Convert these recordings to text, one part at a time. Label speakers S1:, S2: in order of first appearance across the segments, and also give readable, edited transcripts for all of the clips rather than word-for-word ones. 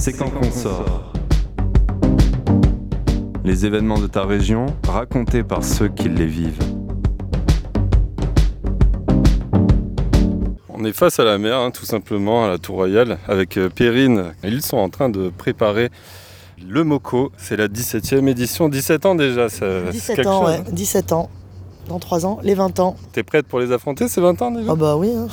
S1: c'est quand qu'on sort. Les événements de ta région, racontés par ceux qui les vivent.
S2: On est face à la mer, tout simplement, à la Tour Royale, avec Perrine. Ils sont en train de préparer le MOCO. C'est la 17e édition, 17 ans déjà.
S3: 17 ans, ouais, 17 ans. Dans 3 ans, les 20 ans.
S2: T'es prête pour les affronter, ces 20 ans déjà ?
S3: Ah bah oui, hein.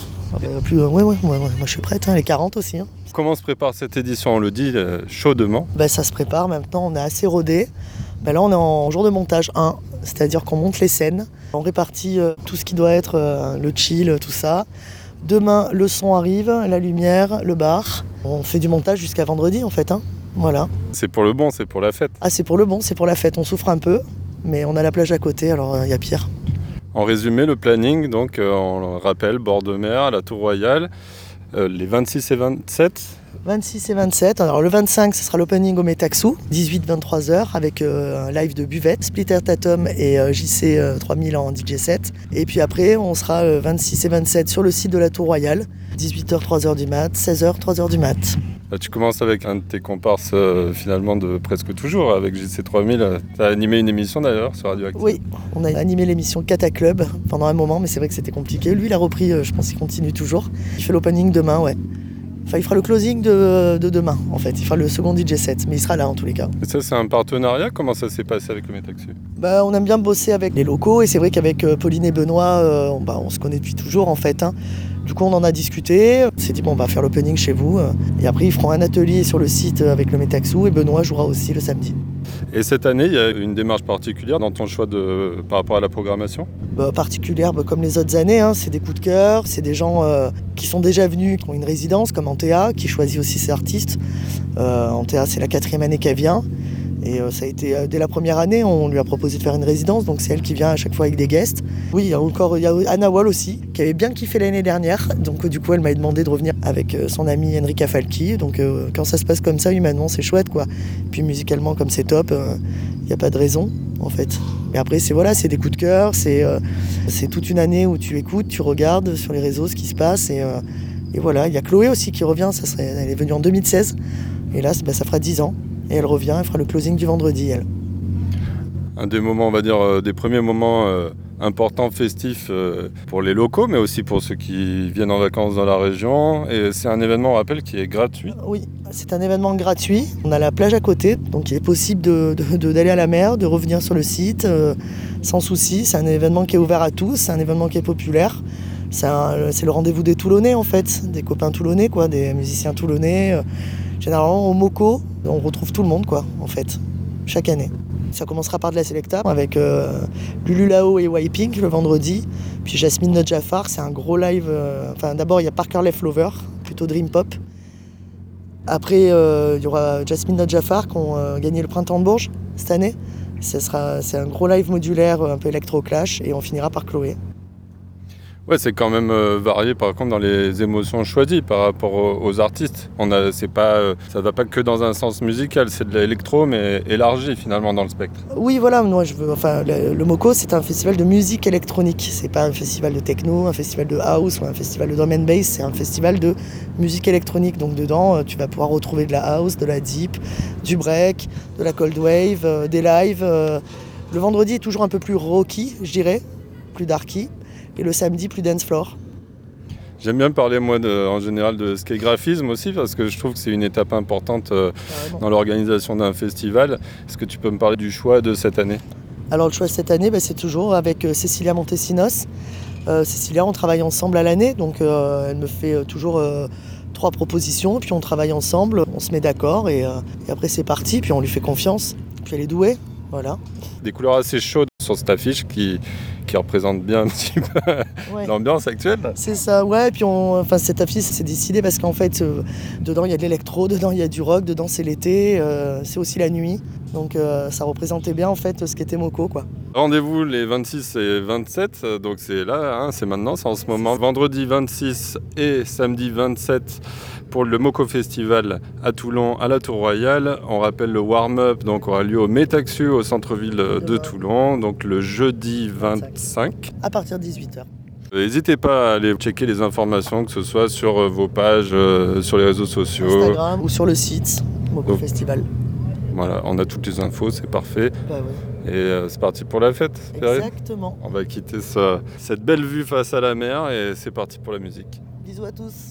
S3: Moi je suis prête, les 40 aussi.
S2: Comment se prépare cette édition ? On le dit chaudement.
S3: Ça se prépare maintenant, on est assez rodé. Là on est en jour de montage 1, c'est-à-dire qu'on monte les scènes, on répartit tout ce qui doit être le chill, tout ça. Demain le son arrive, la lumière, le bar. On fait du montage jusqu'à vendredi en fait. Voilà.
S2: C'est pour le bon, c'est pour la fête.
S3: Ah c'est pour le bon, c'est pour la fête, on souffre un peu, mais on a la plage à côté, alors il y a pire.
S2: En résumé, le planning, donc on le rappelle, bord de mer, à la Tour Royale, les 26 et 27.
S3: 26 et 27, alors le 25 ce sera l'opening au Metaxou, 18-23h avec un live de Buvette, Splitter Tatum et JC 3000 en DJ set. Et puis après on sera 26 et 27 sur le site de la Tour Royale, 18h 3h du mat, 16h 3h du mat.
S2: Là, tu commences avec un de tes comparses finalement de presque toujours, avec JC 3000. Tu as animé une émission d'ailleurs sur Radioactive.
S3: Oui, on a animé l'émission Cata Club pendant un moment, mais c'est vrai que c'était compliqué. Lui il a repris, je pense qu'il continue toujours. Il fait l'opening demain, ouais. Enfin, il fera le closing de demain, en fait. Il fera le second DJ set, mais il sera là en tous les cas.
S2: Et ça, c'est un partenariat ? Comment ça s'est passé avec le Metaxu ?
S3: On aime bien bosser avec les locaux, et c'est vrai qu'avec Pauline et Benoît, on se connaît depuis toujours, en fait. Du coup, on en a discuté. On s'est dit, on va faire l'opening chez vous. Et après, ils feront un atelier sur le site avec le Metaxu, et Benoît jouera aussi le samedi.
S2: Et cette année, il y a une démarche particulière dans ton choix par rapport à la programmation ?
S3: Particulière comme les autres années, c'est des coups de cœur, c'est des gens qui sont déjà venus, qui ont une résidence comme Antea, qui choisit aussi ses artistes. Antea, c'est la 4e année qu'elle vient. Et ça a été dès la première année, on lui a proposé de faire une résidence, donc c'est elle qui vient à chaque fois avec des guests. Oui, il y a Anna Wall aussi, qui avait bien kiffé l'année dernière, donc du coup elle m'a demandé de revenir avec son amie Enrica Falchi. Donc quand ça se passe comme ça, humainement c'est chouette quoi. Puis musicalement comme c'est top, il n'y a pas de raison en fait. Mais après c'est des coups de cœur, c'est toute une année où tu écoutes, tu regardes sur les réseaux ce qui se passe et voilà. Il y a Chloé aussi qui revient, elle est venue en 2016 et là ça fera 10 ans. Et elle revient, elle fera le closing du vendredi, elle.
S2: Un des moments, on va dire, des premiers moments importants, festifs pour les locaux, mais aussi pour ceux qui viennent en vacances dans la région. Et c'est un événement, on rappelle, qui est gratuit.
S3: Oui, c'est un événement gratuit. On a la plage à côté, donc il est possible d'aller à la mer, de revenir sur le site sans souci. C'est un événement qui est ouvert à tous, c'est un événement qui est populaire. C'est le rendez-vous des Toulonnais, en fait, des copains toulonnais, quoi, des musiciens toulonnais. Généralement, au MOCO, on retrouve tout le monde, quoi, en fait, chaque année. Ça commencera par de la Selecta avec Lulu Lao et Wiping le vendredi. Puis Jasmine Nodjafar, c'est un gros live. D'abord, il y a Parker Leflover, plutôt Dream Pop. Après, il y aura Jasmine Nodjafar qui ont gagné le Printemps de Bourges cette année. C'est un gros live modulaire, un peu électro-clash. Et on finira par Chloé.
S2: Ouais, c'est quand même varié par contre dans les émotions choisies par rapport aux artistes. Ça ne va pas que dans un sens musical, c'est de l'électro mais élargi finalement dans le spectre.
S3: Oui, voilà, moi le MOCO c'est un festival de musique électronique. C'est pas un festival de techno, un festival de house ou un festival de drum and bass, c'est un festival de musique électronique. Donc dedans, tu vas pouvoir retrouver de la house, de la deep, du break, de la cold wave, des lives. Le vendredi est toujours un peu plus rocky, je dirais, plus darky. Et le samedi, plus dance floor.
S2: J'aime bien parler, moi, en général, de ce qu'est graphisme aussi, parce que je trouve que c'est une étape importante dans l'organisation d'un festival. Est-ce que tu peux me parler du choix de cette année ?
S3: Alors, le choix de cette année, c'est toujours avec Cécilia Montesinos. Cécilia, on travaille ensemble à l'année, donc elle me fait toujours 3 propositions, puis on travaille ensemble, on se met d'accord, et après c'est parti, puis on lui fait confiance. Puis elle est douée, voilà.
S2: Des couleurs assez chaudes sur cette affiche qui représente bien un petit peu l'ambiance actuelle.
S3: C'est ça, ouais. Et puis cette affiche, c'est décidé parce qu'en fait, dedans il y a de l'électro, dedans il y a du rock, dedans c'est l'été, c'est aussi la nuit. Donc ça représentait bien en fait ce qu'était MOCO, quoi.
S2: Rendez-vous les 26 et 27, donc c'est là, c'est maintenant, c'est en ce moment. Vendredi 26 et samedi 27 pour le MOCO Festival à Toulon, à la Tour Royale. On rappelle le warm-up donc aura lieu au Metaxu, au centre-ville de Toulon, donc le jeudi 25.
S3: À partir de 18h.
S2: N'hésitez pas à aller checker les informations, que ce soit sur vos pages, sur les réseaux sociaux.
S3: Instagram ou sur le site. Moco Festival.
S2: Voilà, on a toutes les infos, c'est parfait.
S3: Bah ouais.
S2: Et c'est parti pour la fête. Perrine.
S3: Exactement.
S2: On va quitter cette belle vue face à la mer et c'est parti pour la musique.
S3: Bisous à tous.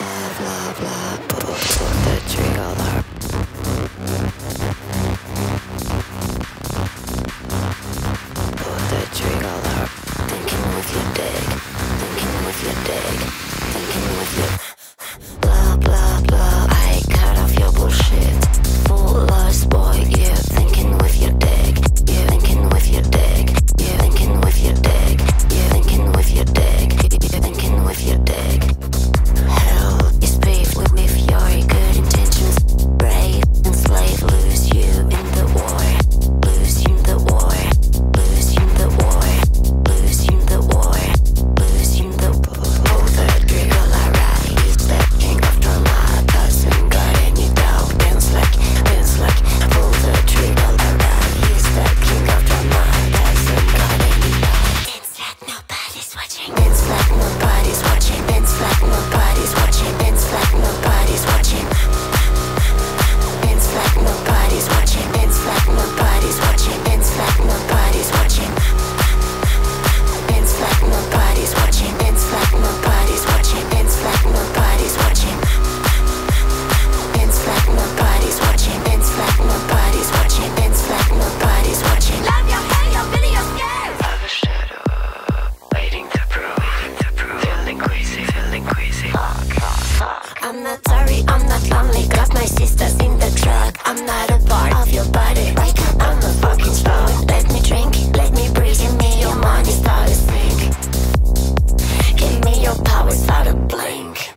S4: Blah blah blah, I cut off your bullshit. Full lost boy, you thinking with your dick. You thinking with your dick. You thinking with your dick. You thinking with your dick. You thinking with your dick. Hell is paved with your good intentions. Brave and slave, lose you in the war. Lose you in the war. Lose you in the war. Lose you in the war. Lose you in the war. Pull the trigger like right. Is that king of drama? Doesn't got any doubt. Dance like. Pull the trigger like right. Is that king of drama? Doesn't got any doubt. Dance like nobody's watching. Dance like nobody's watching. Dance like nobody's watching. Dance like nobody's watching. Dance like nobody's watching. Dance like nobody's watching. Dance like nobody's watching. Dance like nobody's watching. Dance like nobody's watching. Dance like nobody's watching. Dance like nobody's watching. Dance like nobody's watching. Dance like nobody's watching. Love your hair, your video scares. Love a shadow, waiting to prove. Feeling queasy. I'm not sorry, I'm not lonely. Got my sisters in the truck. I'm not a part of your body. Wake up, I'm a fucking stone. Let me drink, let me breathe. Give me your money, start to sink. Give me your power, start to blink.